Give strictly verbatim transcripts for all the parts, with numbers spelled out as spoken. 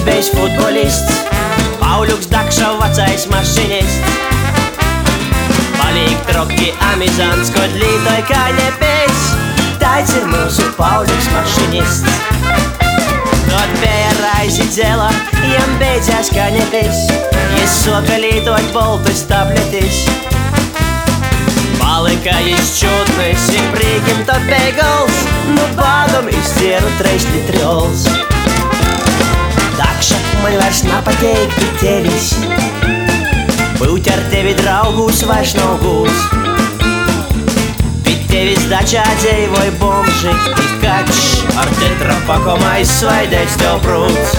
bijis futbolists, Pauļuks Dakša vecais mašinists. Palīk troki amizants, kod lītoj kā nebejs, tāds ir mūsu Pauļuks mašinists. Kod bija raizi dzela, jam beidzās kā nebejs, jis soka lītoj boltus tabletis. Palika jis čūtnis, ir prīkim to beigals, nu bādam izdzieru treis litriols. Dakša, man vairs napateik pie tevis, būt ar tevi draugus vairs nav gūs. Pie tevis dačā dzīvoj bomži, i kač, ar tetrapakom aizsvaidēts tev prūts.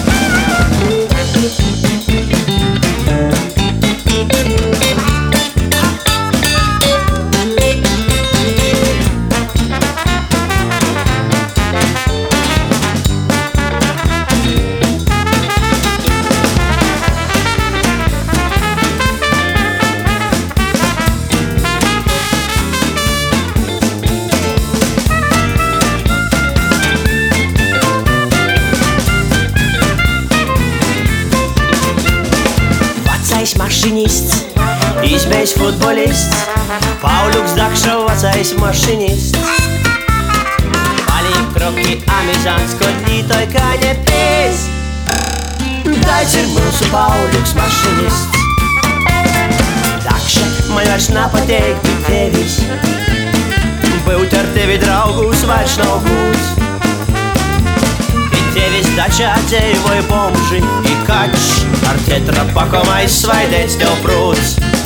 Mašinists, izbejis futbolists, Pauļuks Dakša vecais mašinists. Palīk troki amizants, kod lītoj kā nebejs, tāds ir mūsu Pauļuks mašinists. Dakša, man vairs napateik pie tevis, būt ar tevi draugus vairs nav gūs. Tevis dačā dzīvoja bomži, i kač, ar tetrapakom aizsvaidēts tev prūts.